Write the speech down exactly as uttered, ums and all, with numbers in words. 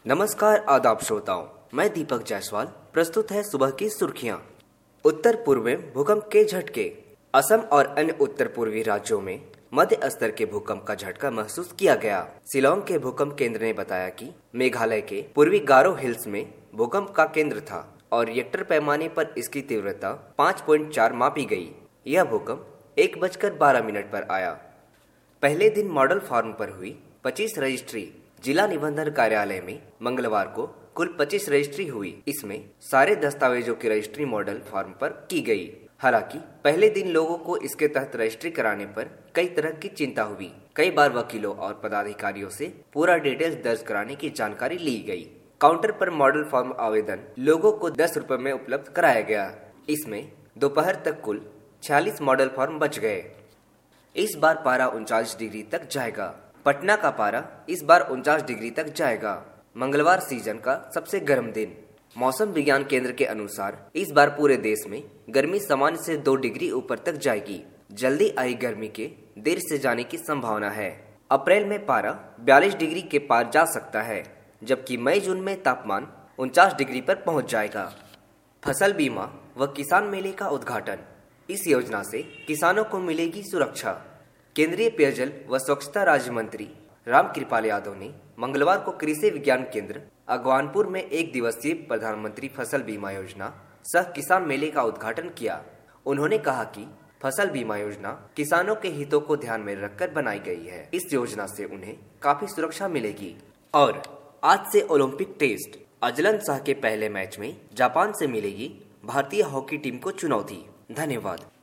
नमस्कार आदाब श्रोताओं, मैं दीपक जायसवाल। प्रस्तुत है सुबह की सुर्खियां। उत्तर पूर्व में भूकंप के झटके। असम और अन्य उत्तर पूर्वी राज्यों में मध्य स्तर के भूकंप का झटका महसूस किया गया। शिलोंग के भूकंप केंद्र ने बताया कि मेघालय के पूर्वी गारो हिल्स में भूकंप का केंद्र था और रिएक्टर पैमाने पर इसकी तीव्रता पाँच पॉइंट चार मापी गई। यह भूकंप एक बजकर बारह मिनट पर आया। पहले दिन मॉडल फार्म पर हुई पच्चीस रजिस्ट्री। जिला निबंधन कार्यालय में मंगलवार को कुल पच्चीस रजिस्ट्री हुई। इसमें सारे दस्तावेजों की रजिस्ट्री मॉडल फार्म पर की गई। हालांकि पहले दिन लोगों को इसके तहत रजिस्ट्री कराने पर कई तरह की चिंता हुई। कई बार वकीलों और पदाधिकारियों से पूरा डिटेल्स दर्ज कराने की जानकारी ली गई। काउंटर पर मॉडल फॉर्म आवेदन लोगों को दस रुपए में उपलब्ध कराया गया। इसमें दोपहर तक कुल छियालीस मॉडल फॉर्म बच गए। इस बार पारा उनचालीस डिग्री तक जाएगा। पटना का पारा इस बार उनचास डिग्री तक जाएगा। मंगलवार सीजन का सबसे गर्म दिन। मौसम विज्ञान केंद्र के अनुसार इस बार पूरे देश में गर्मी सामान्य से दो डिग्री ऊपर तक जाएगी। जल्दी आई गर्मी के देर से जाने की संभावना है। अप्रैल में पारा बयालीस डिग्री के पार जा सकता है, जबकि मई जून में तापमान उनचास डिग्री पर पहुंच जाएगा। फसल बीमा व किसान मेले का उद्घाटन। इस योजना से किसानों को मिलेगी सुरक्षा। केंद्रीय पेयजल व स्वच्छता राज्य मंत्री रामकृपाल यादव ने मंगलवार को कृषि विज्ञान केंद्र अगवानपुर में एक दिवसीय प्रधानमंत्री फसल बीमा योजना सह किसान मेले का उद्घाटन किया। उन्होंने कहा कि फसल बीमा योजना किसानों के हितों को ध्यान में रखकर बनाई गई है। इस योजना से उन्हें काफी सुरक्षा मिलेगी। और आज से ओलंपिक टेस्ट। अजलन शाह के पहले मैच में जापान से मिलेगी भारतीय हॉकी टीम को चुनौती। धन्यवाद।